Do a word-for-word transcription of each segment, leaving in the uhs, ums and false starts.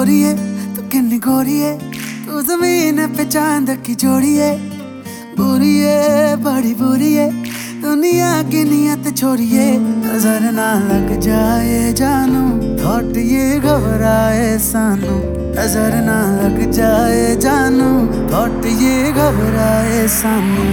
गोरिए तू किन्नी गोरिए, तू जमीन पे चांद की जोड़िए। बुरी है बड़ी बुरी है दुनिया की नियत छोड़िए। नजर ना लग जाए जानू थॉट ये घबराए सानू। नजर ना लग जाए जानू थॉट ये घबराए सानू।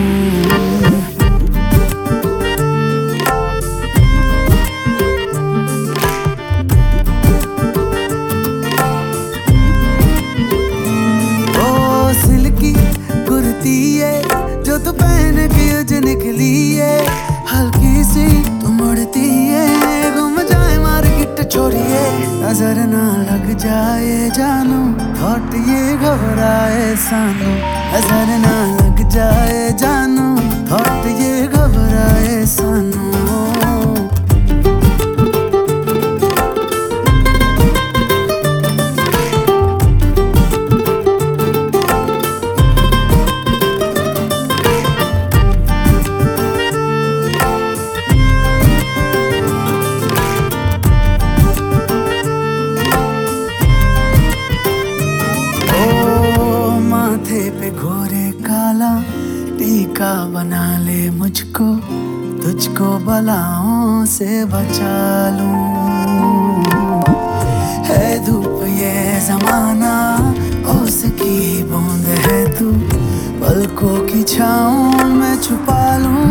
जो तू पहन के उज निकली है, हल्की सी तू मुड़ती है, घूम जाए मार्केट छोड़िए। नजर ना लग जाए जानू थॉट ये घबराए सानू। नजर ना लग जाए जानू थॉट ये घबराए सानू। पे घोरे काला टीका बना ले मुझको, तुझको बलाओं से बचा लूं। है धूप ये जमाना उसकी बूंद है तू, पलकों की छाँव में छुपा लूं।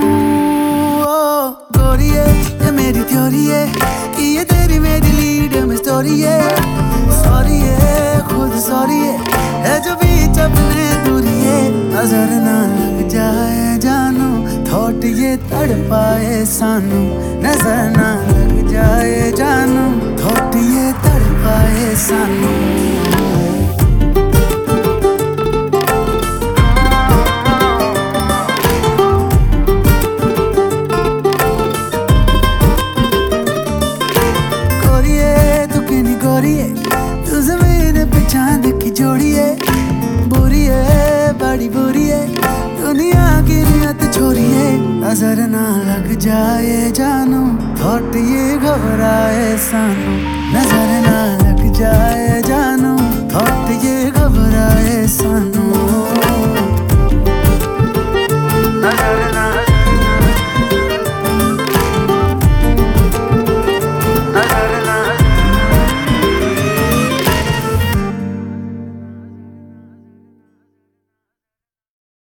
ओ गोरिये ये मेरी थ्योरी है कि ये तेरी मेरी लीड में स्टोरी है। सॉरी है खुद सॉरी है, है जो बीच अपने दूरी है। नजर ना लग जाए जानू थॉट ये तड़पाए सानू। नजर ना लग जाए जानू थॉट ये तड़पाए सानू। गोरिए तू जमीन पे चांद की जोड़िए। बुरी है बड़ी बुरी है दुनिया की नियत छोड़िए। नजर ना लग जाए जानू थॉट ये घबराए सानू। नजर ना लग जाए जानू थॉट ये घबराए सानू। नजर